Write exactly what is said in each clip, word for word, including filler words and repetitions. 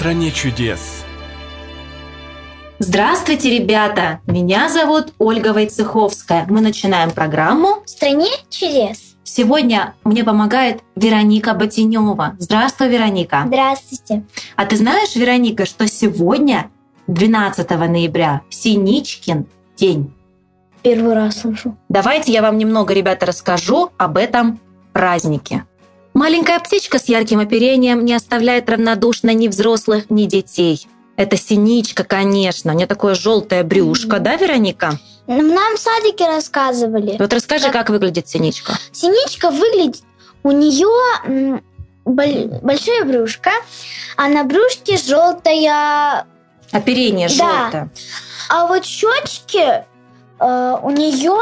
стране чудес. Здравствуйте, ребята! Меня зовут Ольга Войцеховская. Мы начинаем программу «В стране чудес». Сегодня мне помогает Вероника Ботинева. Здравствуй, Вероника. Здравствуйте. А ты знаешь, Вероника, что сегодня, двенадцатого ноября, Синичкин день? Первый раз слышу. Давайте я вам немного, ребята, расскажу об этом празднике. Маленькая птичка с ярким оперением не оставляет равнодушно ни взрослых, ни детей. Это синичка, конечно. У нее такое желтое брюшко, mm-hmm. да, Вероника? Нам в садике рассказывали. Вот расскажи, как, как выглядит синичка. Синичка выглядит, у нее большое брюшко, а на брюшке желтое... Оперение желтое. Да. А вот щечки э, у нее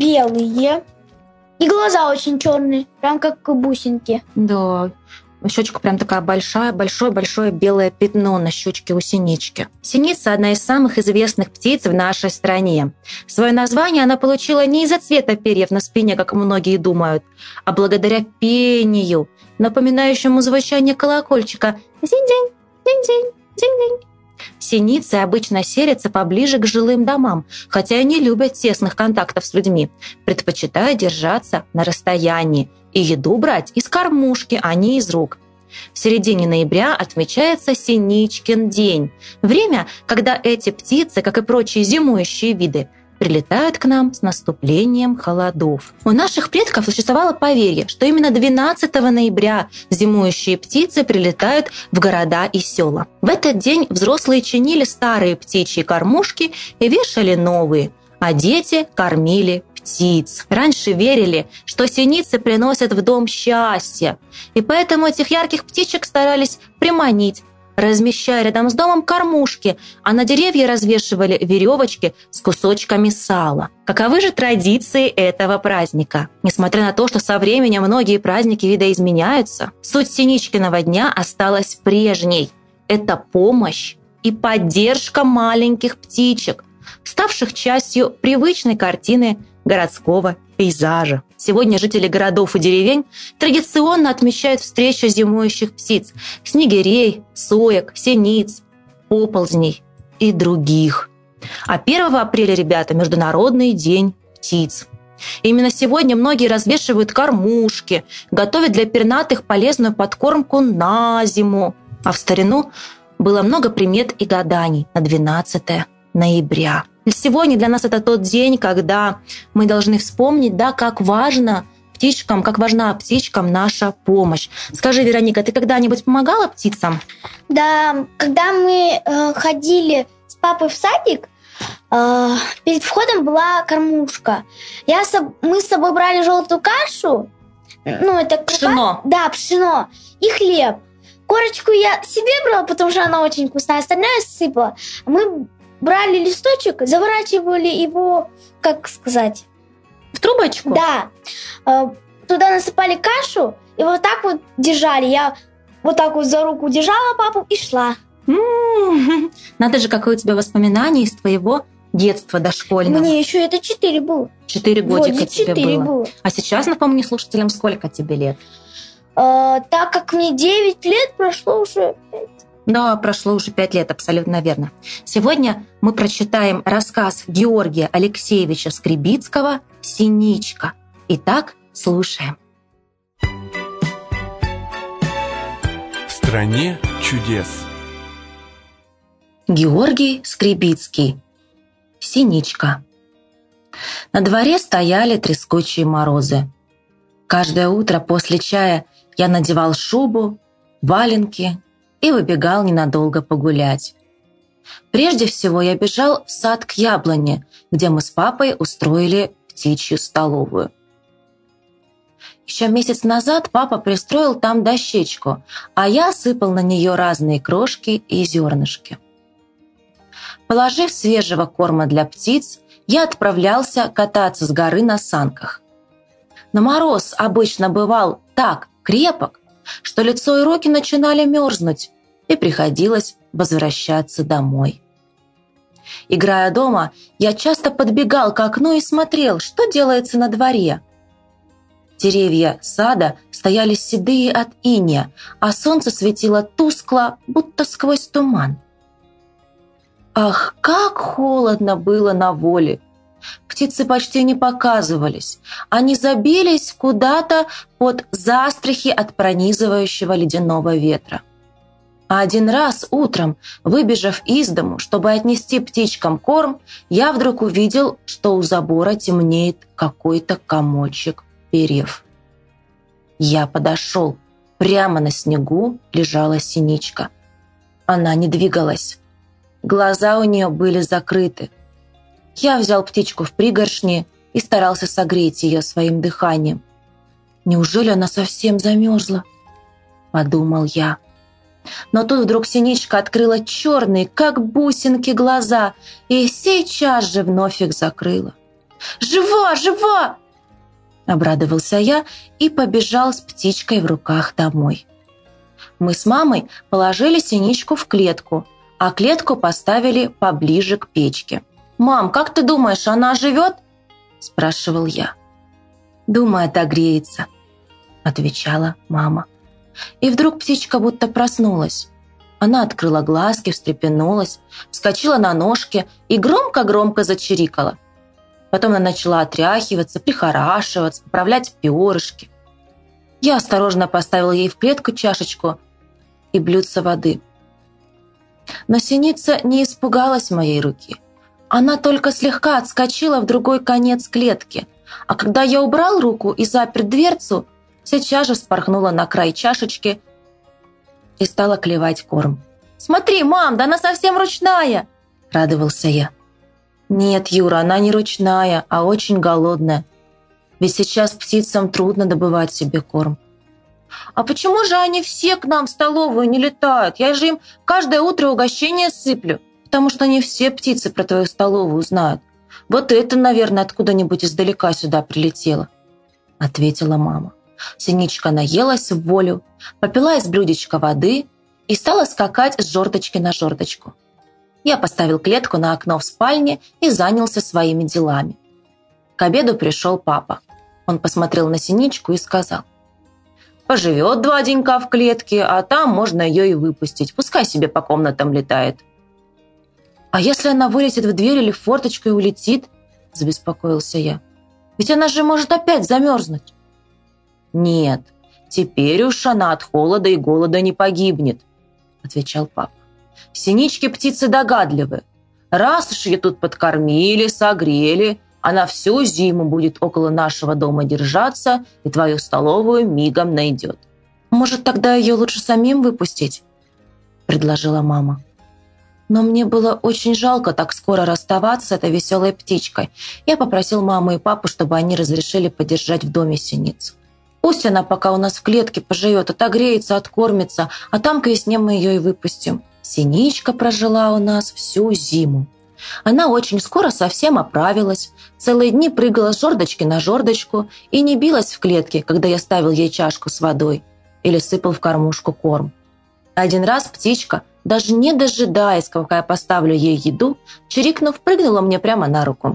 белые. И глаза очень черные, прям как бусинки. Да, щечка прям такая большая, большое-большое белое пятно на щечке у синички. Синица – одна из самых известных птиц в нашей стране. Свое название она получила не из-за цвета перьев на спине, как многие думают, а благодаря пению, напоминающему звучание колокольчика «зинь-зинь, зинь-зинь, зинь-зинь». Синицы обычно селятся поближе к жилым домам, хотя и не любят тесных контактов с людьми, предпочитая держаться на расстоянии и еду брать из кормушки, а не из рук. В середине ноября отмечается Синичкин день, время, когда эти птицы, как и прочие зимующие виды, прилетают к нам с наступлением холодов. У наших предков существовало поверье, что именно двенадцатого ноября зимующие птицы прилетают в города и села. В этот день взрослые чинили старые птичьи кормушки и вешали новые, а дети кормили птиц. Раньше верили, что синицы приносят в дом счастье, и поэтому этих ярких птичек старались приманить, размещая рядом с домом кормушки, а на деревья развешивали веревочки с кусочками сала. Каковы же традиции этого праздника? Несмотря на то, что со временем многие праздники видоизменяются, суть Синичкиного дня осталась прежней. Это помощь и поддержка маленьких птичек, ставших частью привычной картины городского пейзажа. Сегодня жители городов и деревень традиционно отмечают встречу зимующих птиц, снегирей, соек, синиц, оползней и других. А первого апреля, ребята, Международный день птиц. Именно сегодня многие развешивают кормушки, готовят для пернатых полезную подкормку на зиму. А в старину было много примет и гаданий на двенадцатого ноября. Сегодня для нас это тот день, когда мы должны вспомнить, да, как важно птичкам, как важна птичкам наша помощь. Скажи, Вероника, ты когда-нибудь помогала птицам? Да, когда мы э, ходили с папой в садик, э, перед входом была кормушка. Я с, мы с собой брали желтую кашу, ну это крупа, пшено. Да, пшено и хлеб. Корочку я себе брала, потому что она очень вкусная, остальное сыпала. Мы брали листочек, заворачивали его, как сказать... В трубочку? Да. Туда насыпали кашу и вот так вот держали. Я вот так вот за руку держала папу и шла. М-м-м. Надо же, какое у тебя воспоминание из твоего детства дошкольного. Мне еще это четыре было. Четыре годика тебе было. было. А сейчас, напомни слушателям, сколько тебе лет? А, так как мне девять лет, прошло уже пять. Да, прошло уже пять лет, абсолютно верно. Сегодня мы прочитаем рассказ Георгия Алексеевича Скребицкого «Синичка». Итак, слушаем. В стране чудес. Георгий Скребицкий. «Синичка». На дворе стояли трескучие морозы. Каждое утро после чая я надевал шубу, валенки и выбегал ненадолго погулять. Прежде всего я бежал в сад к яблоне, где мы с папой устроили птичью столовую. Еще месяц назад папа пристроил там дощечку, а я сыпал на нее разные крошки и зернышки. Положив свежего корма для птиц, я отправлялся кататься с горы на санках. Но мороз обычно бывал так крепок, что лицо и руки начинали мерзнуть, и приходилось возвращаться домой. Играя дома, я часто подбегал к окну и смотрел, что делается на дворе. Деревья сада стояли седые от иния, а солнце светило тускло, будто сквозь туман. Ах, как холодно было на воле! Птицы почти не показывались. Они забились куда-то под застрехи от пронизывающего ледяного ветра. А один раз утром, выбежав из дому, чтобы отнести птичкам корм, я вдруг увидел, что у забора темнеет какой-то комочек перьев. Я подошел. Прямо на снегу лежала синичка. Она не двигалась. Глаза у нее были закрыты. Я взял птичку в пригоршни и старался согреть ее своим дыханием. «Неужели она совсем замерзла?» – подумал я. Но тут вдруг синичка открыла черные, как бусинки, глаза и сейчас же вновь их закрыла. «Жива, жива!» – обрадовался я и побежал с птичкой в руках домой. Мы с мамой положили синичку в клетку, а клетку поставили поближе к печке. «Мам, как ты думаешь, она живет?» – спрашивал я. «Думаю, отогреется», – отвечала мама. И вдруг птичка будто проснулась. Она открыла глазки, встрепенулась, вскочила на ножки и громко-громко зачирикала. Потом она начала отряхиваться, прихорашиваться, поправлять перышки. Я осторожно поставил ей в клетку чашечку и блюдце воды. Но синица не испугалась моей руки. Она только слегка отскочила в другой конец клетки, а когда я убрал руку и запер дверцу, сейчас же вспорхнула на край чашечки и стала клевать корм. «Смотри, мам, да она совсем ручная!» – радовался я. «Нет, Юра, она не ручная, а очень голодная. Ведь сейчас птицам трудно добывать себе корм». «А почему же они все к нам в столовую не летают? Я же им каждое утро угощение сыплю, потому что не все птицы про твою столовую знают. Вот это, наверное, откуда-нибудь издалека сюда прилетело», – ответила мама. Синичка наелась в волю, попила из блюдечка воды и стала скакать с жердочки на жердочку. Я поставил клетку на окно в спальне и занялся своими делами. К обеду пришел папа. Он посмотрел на синичку и сказал: «Поживет два денька в клетке, а там можно ее и выпустить. Пускай себе по комнатам летает». «А если она вылетит в дверь или в форточку и улетит?» – забеспокоился я. «Ведь она же может опять замерзнуть». «Нет, теперь уж она от холода и голода не погибнет», – отвечал папа. «Синички птицы догадливы. Раз уж ее тут подкормили, согрели, она всю зиму будет около нашего дома держаться и твою столовую мигом найдет». «Может, тогда ее лучше самим выпустить?» – предложила мама. Но мне было очень жалко так скоро расставаться с этой веселой птичкой. Я попросил маму и папу, чтобы они разрешили подержать в доме синицу. Пусть она пока у нас в клетке поживет, отогреется, откормится, а там к весне мы ее и выпустим. Синичка прожила у нас всю зиму. Она очень скоро совсем оправилась, целые дни прыгала с жердочки на жердочку и не билась в клетке, когда я ставил ей чашку с водой или сыпал в кормушку корм. Один раз птичка, даже не дожидаясь, пока я поставлю ей еду, чирикнув, прыгнула мне прямо на руку.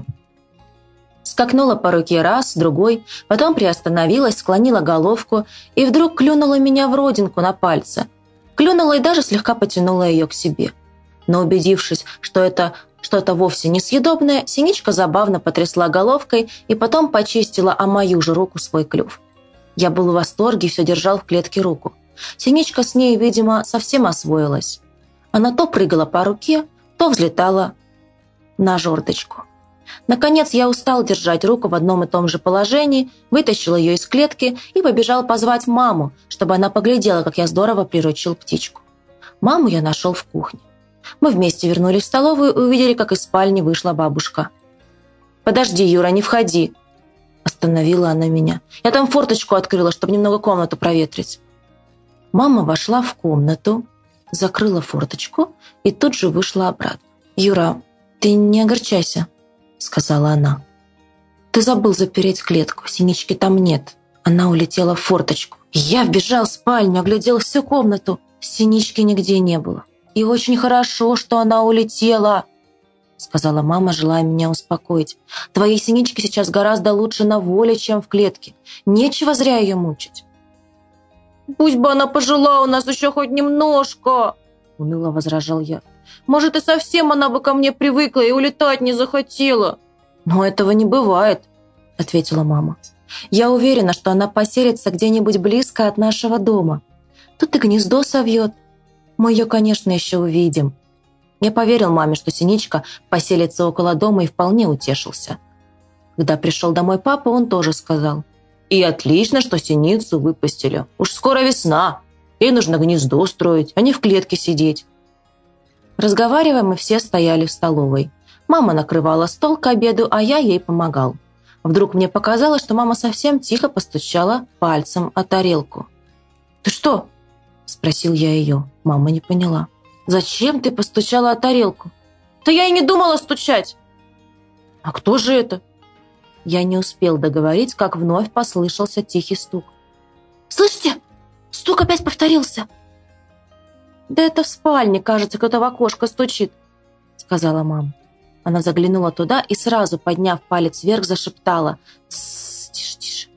Скакнула по руке раз, другой, потом приостановилась, склонила головку и вдруг клюнула меня в родинку на пальце. Клюнула и даже слегка потянула ее к себе. Но убедившись, что это что-то вовсе несъедобное, синичка забавно потрясла головкой и потом почистила о мою же руку свой клюв. Я был в восторге и все держал в клетке руку. Синичка с ней, видимо, совсем освоилась. Она то прыгала по руке, то взлетала на жердочку. Наконец я устал держать руку в одном и том же положении, вытащил ее из клетки и побежал позвать маму, чтобы она поглядела, как я здорово приручил птичку. Маму я нашел в кухне. Мы вместе вернулись в столовую и увидели, как из спальни вышла бабушка. «Подожди, Юра, не входи!» Остановила она меня. «Я там форточку открыла, чтобы немного комнату проветрить». Мама вошла в комнату, закрыла форточку и тут же вышла обратно. «Юра, ты не огорчайся», — сказала она. «Ты забыл запереть клетку, синички там нет. Она улетела в форточку». Я вбежал в спальню, оглядел всю комнату. Синички нигде не было. «И очень хорошо, что она улетела», сказала мама, желая меня успокоить. «Твои синички сейчас гораздо лучше на воле, чем в клетке. Нечего зря ее мучить». «Пусть бы она пожила у нас еще хоть немножко», — уныло возражал я. «Может, и совсем она бы ко мне привыкла и улетать не захотела». «Но этого не бывает», — ответила мама. «Я уверена, что она поселится где-нибудь близко от нашего дома. Тут и гнездо совьет. Мы ее, конечно, еще увидим». Я поверил маме, что синичка поселится около дома, и вполне утешился. Когда пришел домой папа, он тоже сказал: «И отлично, что синицу выпустили. Уж скоро весна. Ей нужно гнездо строить, а не в клетке сидеть». Разговаривая, мы все стояли в столовой. Мама накрывала стол к обеду, а я ей помогал. Вдруг мне показалось, что мама совсем тихо постучала пальцем о тарелку. «Ты что?» – спросил я ее. Мама не поняла. «Зачем ты постучала о тарелку?» «Да я и не думала стучать!» «А кто же это?» Я не успел договорить, как вновь послышался тихий стук. «Слышите? Стук опять повторился!» «Да это в спальне, кажется, кто-то в окошко стучит», — сказала мама. Она заглянула туда и сразу, подняв палец вверх, зашептала: «Тссс, тише, тише».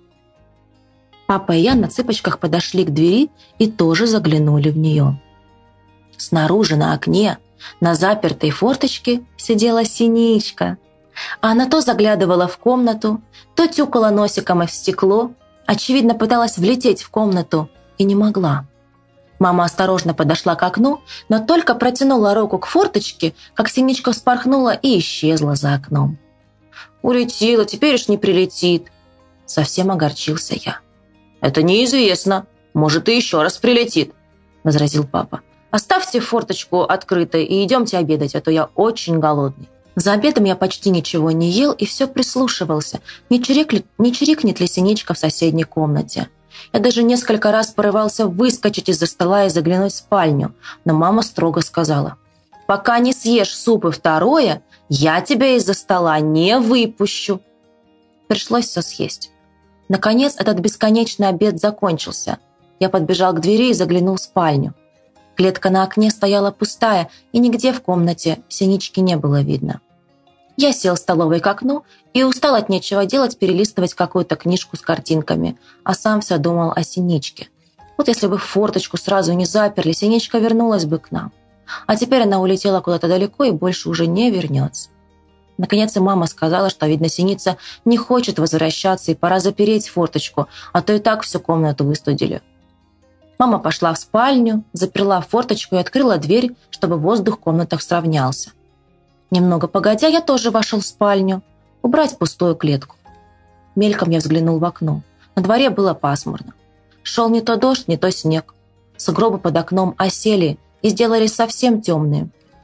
Папа и я на цыпочках подошли к двери и тоже заглянули в нее. Снаружи на окне, на запертой форточке, сидела синичка. Она то заглядывала в комнату, то тюкала носиком в стекло, очевидно, пыталась влететь в комнату и не могла. Мама осторожно подошла к окну, но только протянула руку к форточке, как синичка вспорхнула и исчезла за окном. «Улетела, теперь уж не прилетит», — совсем огорчился я. «Это неизвестно, может, и еще раз прилетит», — возразил папа. «Оставьте форточку открытой и идемте обедать, а то я очень голодный». За обедом я почти ничего не ел и все прислушивался, не чирикнет, не чирикнет ли синичка в соседней комнате. Я даже несколько раз порывался выскочить из-за стола и заглянуть в спальню, но мама строго сказала: «Пока не съешь суп и второе, я тебя из-за стола не выпущу». Пришлось все съесть. Наконец этот бесконечный обед закончился. Я подбежал к двери и заглянул в спальню. Клетка на окне стояла пустая, и нигде в комнате синички не было видно. Я сел в столовой к окну и устал от нечего делать перелистывать какую-то книжку с картинками, а сам все думал о синичке. Вот если бы форточку сразу не заперли, синичка вернулась бы к нам. А теперь она улетела куда-то далеко и больше уже не вернется. Наконец и мама сказала, что, видно, синица не хочет возвращаться и пора запереть форточку, а то и так всю комнату выстудили. Мама пошла в спальню, заперла форточку и открыла дверь, чтобы воздух в комнатах сравнялся. Немного погодя, я тоже вошел в спальню, убрать пустую клетку. Мельком я взглянул в окно. На дворе было пасмурно. Шел не то дождь, не то снег. Сугробы под окном осели и сделались совсем темные.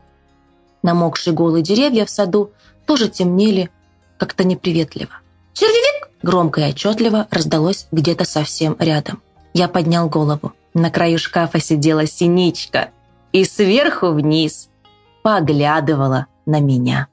Намокшие голые деревья в саду тоже темнели как-то неприветливо. «Червивик!» громко и отчетливо раздалось где-то совсем рядом. Я поднял голову. На краю шкафа сидела синичка и сверху вниз поглядывала на меня.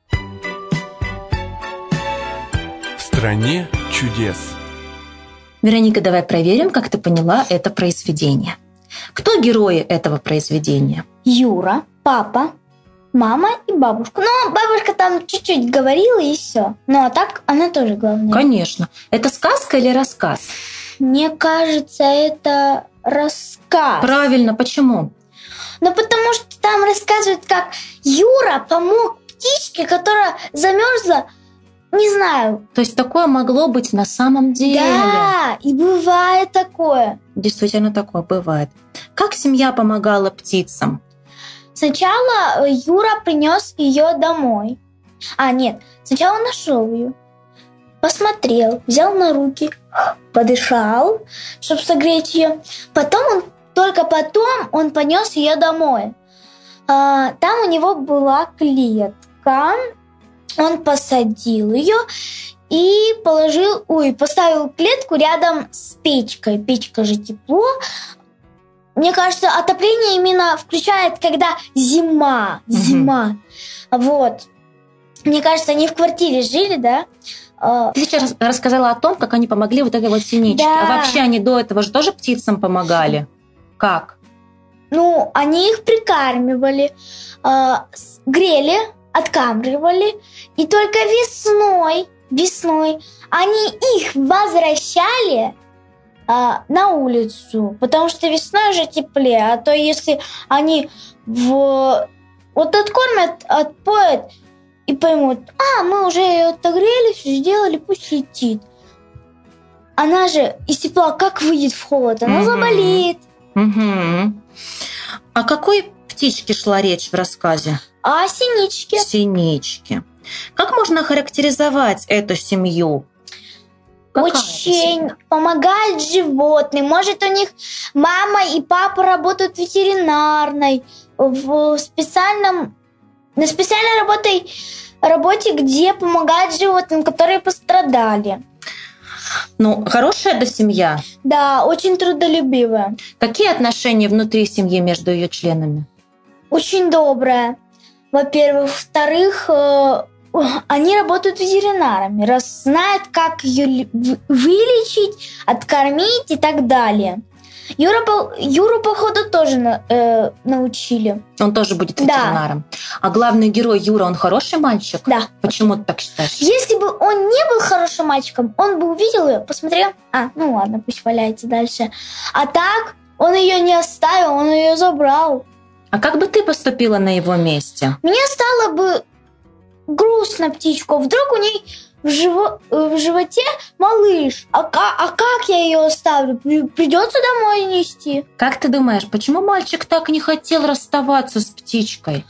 В стране чудес. Вероника, давай проверим, как ты поняла это произведение. Кто герои этого произведения? Юра, папа, мама и бабушка. Ну, бабушка там чуть-чуть говорила и все. Ну, а так она тоже главная. Конечно. Это сказка или рассказ? Мне кажется, это рассказ. Правильно. Почему? Ну, потому что там рассказывают, как Юра помог птичке, которая замерзла, не знаю. То есть такое могло быть на самом деле? Да, и бывает такое. Действительно такое бывает. Как семья помогала птицам? Сначала Юра принес ее домой. А, нет, сначала он нашел ее. Посмотрел, взял на руки, подышал, чтобы согреть ее. Потом он, только потом он понес ее домой. А, там у него была клетка. Он посадил ее и положил, ой, поставил клетку рядом с печкой. Печка же тепло. Мне кажется, отопление именно включает, когда зима. Зима. Mm-hmm. Вот. Мне кажется, они в квартире жили, да? Ты сейчас рассказала о том, как они помогли вот этой вот синичке. Да. А вообще они до этого же тоже птицам помогали? Как? Ну, они их прикармливали, грели откармливали, и только весной, весной они их возвращали а, на улицу, потому что весной уже теплее, а то если они в... вот откормят, отпоят и поймут, а, мы уже ее отогрели, все сделали, пусть летит. Она же из тепла как выйдет в холод, она mm-hmm. заболеет. Mm-hmm. О какой птичке шла речь в рассказе? О синичке. Синичке. Как можно характеризовать эту семью? Какая Очень помогает животным. Может, у них мама и папа работают в ветеринарной, в специальном, на специальной работе, работе, где помогают животным, которые пострадали. Ну, хорошая эта семья? Да, очень трудолюбивая. Какие отношения внутри семьи между ее членами? Очень добрая. Во-первых. Во-вторых, они работают ветеринарами, раз знают, как ее вылечить, откормить и так далее. Юра, Юру, походу, тоже на, э, научили. Он тоже будет ветеринаром. Да. А главный герой Юра, он хороший мальчик? Да. Почему ты так считаешь? Если бы он не был хорошим мальчиком, он бы увидел ее, посмотрел, а, ну ладно, пусть валяется дальше. А так, он ее не оставил, он ее забрал. А как бы ты поступила на его месте? Мне стало бы грустно птичку. Вдруг у ней в, живо, в животе малыш. А, а как я ее оставлю? Придется домой нести. Как ты думаешь, почему мальчик так не хотел расставаться с птичкой?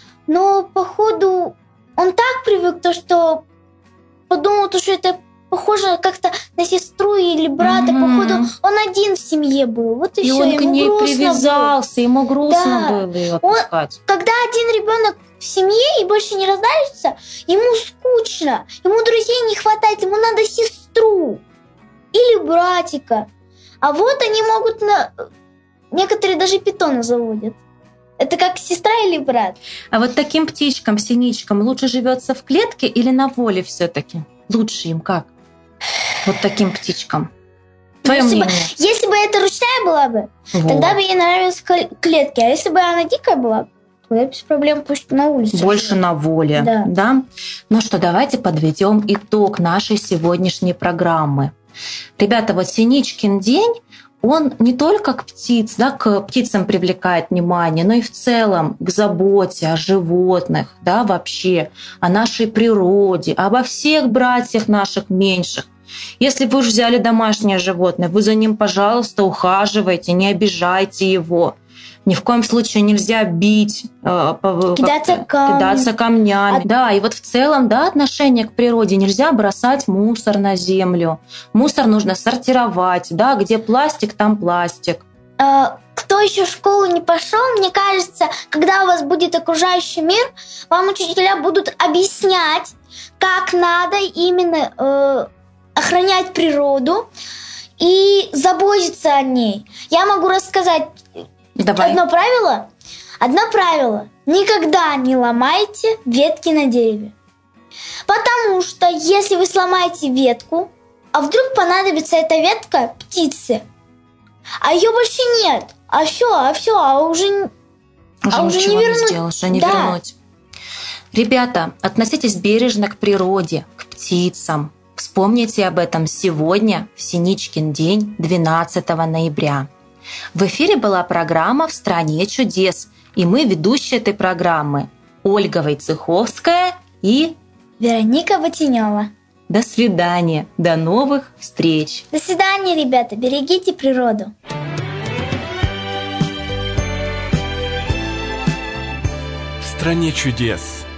Ну, походу, он так привык, то, что подумал, что это похоже как-то на сестру или брата. Mm-hmm. Походу, он один в семье был. Вот и, и все. он ему к ней привязался, было. Ему грустно да. было ее отпускать. Он, когда один ребенок в семье и больше не раздарится, ему скучно, ему друзей не хватает, ему надо сестру или братика. А вот они могут... На... Некоторые даже питона заводят. Это как сестра или брат. А вот таким птичкам, синичкам лучше живется в клетке или на воле все-таки? Лучше им как? Вот таким птичкам. Твое если мнение? Бы, если бы это ручная была бы, вот. Тогда бы ей нравились клетки. А если бы она дикая была, тогда без проблем пусть на улице. Больше живет. На воле. Да. да? Ну что, давайте подведем итог нашей сегодняшней программы. Ребята, вот Синичкин день, он не только к птиц, да, к птицам привлекает внимание, но и в целом к заботе о животных, да, вообще, о нашей природе, обо всех братьях наших меньших. Если вы уж взяли домашнее животное, вы за ним, пожалуйста, ухаживайте, не обижайте его. Ни в коем случае нельзя бить, кидаться, камни. кидаться камнями. А... Да, и вот в целом, да, отношение к природе. Нельзя бросать мусор на землю. Мусор нужно сортировать, да, где пластик, там пластик. А, кто еще в школу не пошел, мне кажется, когда у вас будет окружающий мир, вам учителя будут объяснять, как надо именно э, охранять природу и заботиться о ней. Я могу рассказать... Давай. Одно правило, одно правило. Никогда не ломайте ветки на дереве. Потому что если вы сломаете ветку, а вдруг понадобится эта ветка птице, а ее больше нет, а все, а все, а уже, уже, а уже ничего не вернуть. Не сделаешь, а не да. вернуть. Ребята, относитесь бережно к природе, к птицам. Вспомните об этом сегодня, в Синичкин день, двенадцатого ноября. В эфире была программа «В стране чудес», и мы ведущие этой программы Ольга Войцеховская и Вероника Ботинева. До свидания, до новых встреч. До свидания, ребята, берегите природу. В стране чудес.